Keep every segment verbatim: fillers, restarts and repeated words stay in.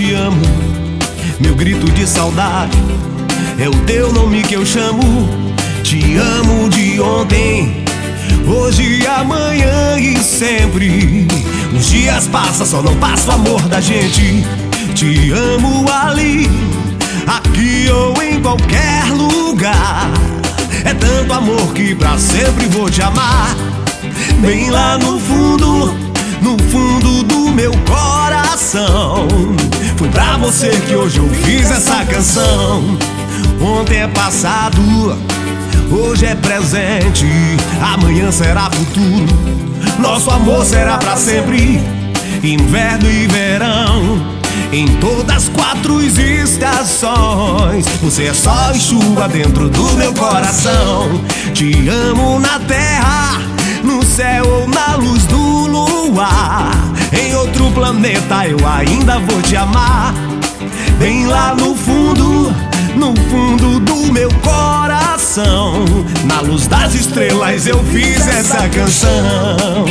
te amo, meu grito de saudade é o teu nome que eu chamo. Te amo de ontem, hoje, amanhã e sempre. Os dias passam, só não passa o amor da gente. Te amo ali, aqui ou em qualquer lugar. É tanto amor que pra sempre vou te amar. Bem lá no fundo, no fundo do meu coração. Foi pra você que hoje eu fiz essa canção. Ontem é passado, hoje é presente, amanhã será futuro. Nosso amor será pra sempre, inverno e verão, em todas as quatro estações. Você é sol e chuva dentro do meu coração. Te amo na terra, no céu ou na luz do luar. Em outro planeta eu ainda vou te amar. Bem lá no fundo, no fundo do meu coração, na luz das estrelas eu fiz essa canção.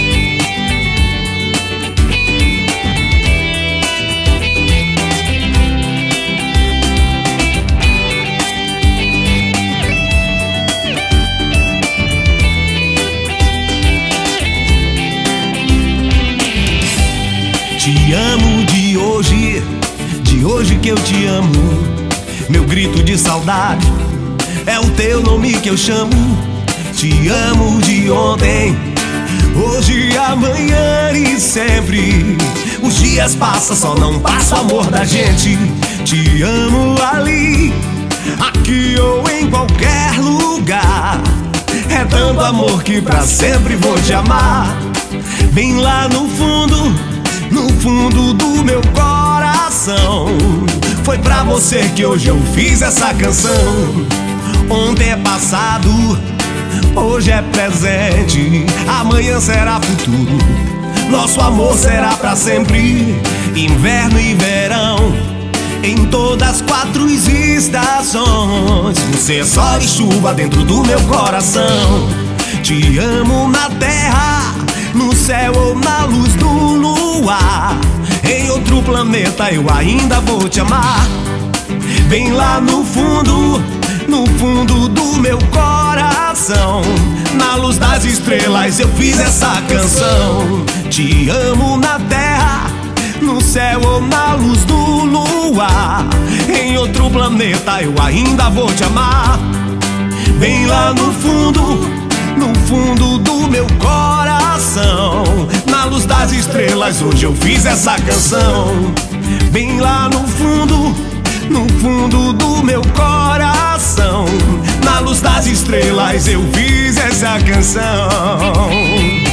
Te amo de hoje, de hoje que eu te amo. Meu grito de saudade é o teu nome que eu chamo. Te amo de ontem, hoje, amanhã e sempre. Os dias passam, só não passa o amor da gente. Te amo ali, aqui ou em qualquer lugar. É tanto amor que pra sempre vou te amar. Bem lá no fundo, no fundo do meu coração. Foi pra você que hoje eu fiz essa canção. Ontem é passado, hoje é presente, amanhã será futuro. Nosso amor será pra sempre, inverno e verão, em todas as quatro estações. Você é sol e chuva dentro do meu coração. Te amo na terra, no céu ou na luz do luar. Em outro planeta eu ainda vou te amar. Bem lá no fundo, no fundo do meu coração, na luz das estrelas eu fiz essa canção. Te amo na terra, no céu ou na luz do luar. Em outro planeta eu ainda vou te amar. Bem lá no fundo, no fundo do meu coração, na luz das estrelas hoje eu fiz essa canção. Bem lá no fundo, no fundo do meu coração, na luz das estrelas eu fiz essa canção.